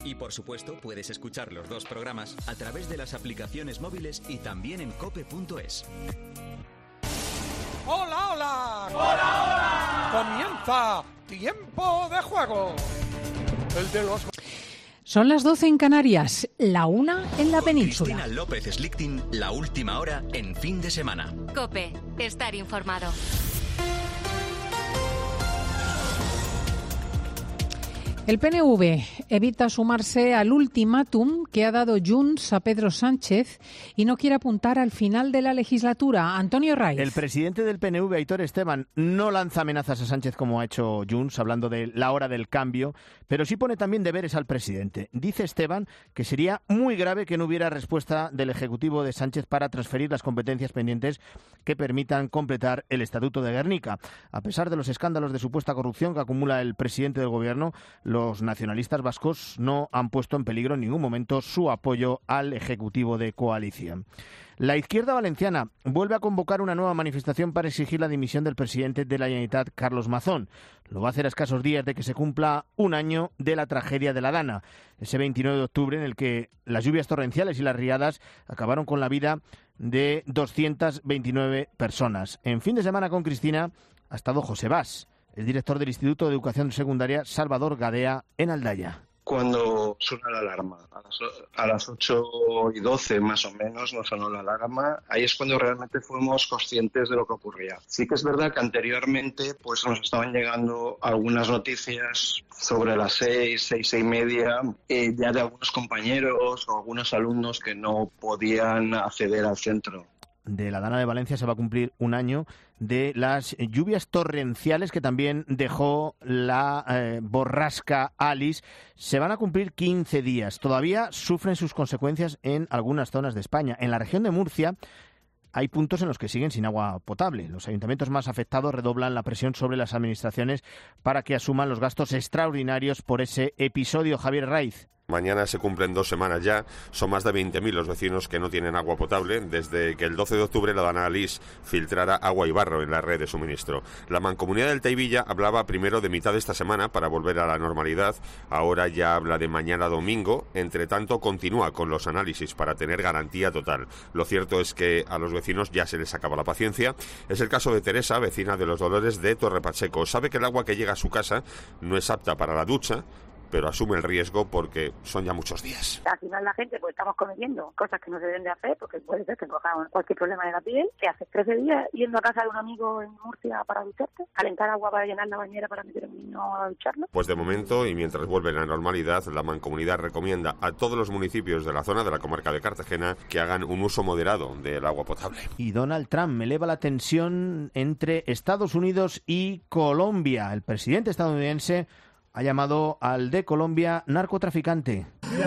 Y por supuesto, puedes escuchar los dos programas a través de las aplicaciones móviles y también en cope.es. ¡Hola, hola! ¡Hola, hola! Comienza Tiempo de Juego. El de los... Son las 12 en Canarias, la 1 en la península. Cristina López Slichting, la última hora en fin de semana. COPE, estar informado. El PNV evita sumarse al ultimátum que ha dado Junts a Pedro Sánchez y no quiere apuntar al final de la legislatura. Antonio Raiz. El presidente del PNV, Aitor Esteban, no lanza amenazas a Sánchez como ha hecho Junts, hablando de la hora del cambio, pero sí pone también deberes al presidente. Dice Esteban que sería muy grave que no hubiera respuesta del Ejecutivo de Sánchez para transferir las competencias pendientes que permitan completar el Estatuto de Gernika. A pesar de los escándalos de supuesta corrupción que acumula el presidente del Gobierno, los nacionalistas vascos no han puesto en peligro en ningún momento su apoyo al Ejecutivo de coalición. La izquierda valenciana vuelve a convocar una nueva manifestación para exigir la dimisión del presidente de la Generalitat, Carlos Mazón. Lo va a hacer a escasos días de que se cumpla un año de la tragedia de la Dana, ese 29 de octubre en el que las lluvias torrenciales y las riadas acabaron con la vida de 229 personas. En fin de semana con Cristina ha estado José Bas, el director del Instituto de Educación Secundaria Salvador Gadea en Aldaya. Cuando suena la alarma, a las 8:12 más o menos nos sonó la alarma, ahí es cuando realmente fuimos conscientes de lo que ocurría. Sí que es verdad que anteriormente pues nos estaban llegando algunas noticias sobre las 6:30, ya de algunos compañeros o algunos alumnos que no podían acceder al centro. De la Dana de Valencia se va a cumplir un año de las lluvias torrenciales que también dejó la borrasca Alice. Se van a cumplir 15 días. Todavía sufren sus consecuencias en algunas zonas de España. En la región de Murcia hay puntos en los que siguen sin agua potable. Los ayuntamientos más afectados redoblan la presión sobre las administraciones para que asuman los gastos extraordinarios por ese episodio. Javier Raiz. Mañana se cumplen 2 semanas ya, son más de 20.000 los vecinos que no tienen agua potable desde que el 12 de octubre la Dana Alice filtrara agua y barro en la red de suministro. La Mancomunidad del Teivilla hablaba primero de mitad de esta semana para volver a la normalidad, ahora ya habla de mañana domingo, entre tanto continúa con los análisis para tener garantía total. Lo cierto es que a los vecinos ya se les acaba la paciencia. Es el caso de Teresa, vecina de Los Dolores de Torre Pacheco. Sabe que el agua que llega a su casa no es apta para la ducha, pero asume el riesgo porque son ya muchos días. Al final la gente pues estamos cometiendo cosas que no se deben de hacer porque puede ser que cojan cualquier problema de la piel. Que haces 13 días yendo a casa de un amigo en Murcia para ducharte, calentar agua para llenar la bañera para meter a un niño a ducharlo. Pues de momento, y mientras vuelve la normalidad, la Mancomunidad recomienda a todos los municipios de la zona de la comarca de Cartagena que hagan un uso moderado del agua potable. Y Donald Trump eleva la tensión entre Estados Unidos y Colombia. El presidente estadounidense ha llamado al de Colombia narcotraficante.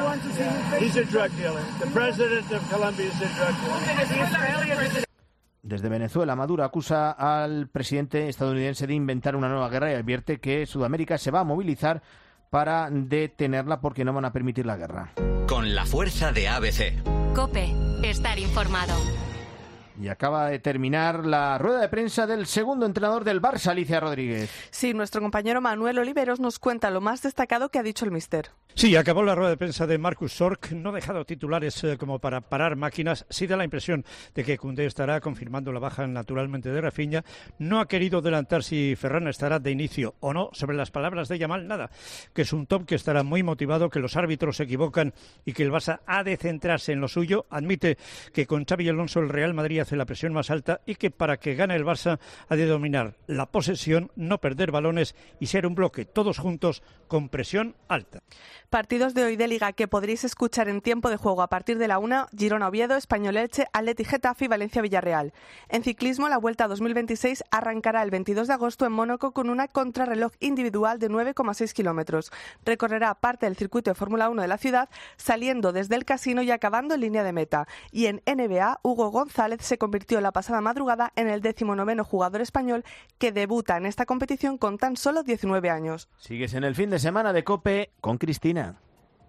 Desde Venezuela, Maduro acusa al presidente estadounidense de inventar una nueva guerra y advierte que Sudamérica se va a movilizar para detenerla porque no van a permitir la guerra. Con la fuerza de ABC. COPE, estar informado. Y acaba de terminar la rueda de prensa del segundo entrenador del Barça, Alicia Rodríguez. Sí, nuestro compañero Manuel Oliveros nos cuenta lo más destacado que ha dicho el míster. Sí, acabó la rueda de prensa de Marcus Sorg, no ha dejado titulares como para parar máquinas, sí da la impresión de que Koundé estará confirmando la baja naturalmente de Rafinha, no ha querido adelantar si Ferran estará de inicio o no, sobre las palabras de Yamal nada, que es un top que estará muy motivado, que los árbitros se equivocan y que el Barça ha de centrarse en lo suyo, admite que con Xabi Alonso el Real Madrid hace la presión más alta y que para que gane el Barça ha de dominar la posesión, no perder balones y ser un bloque todos juntos con presión alta. Partidos de hoy de Liga que podréis escuchar en tiempo de juego a partir de la 1, Girona-Oviedo, Español-Elche, Atleti-Getafe y Valencia-Villarreal. En ciclismo, la Vuelta 2026 arrancará el 22 de agosto en Mónaco con una contrarreloj individual de 9,6 kilómetros. Recorrerá parte del circuito de Fórmula 1 de la ciudad, saliendo desde el casino y acabando en línea de meta. Y en NBA, Hugo González se convirtió la pasada madrugada en el 19º jugador español que debuta en esta competición con tan solo 19 años. Sigues en el fin de semana de COPE con Cristina.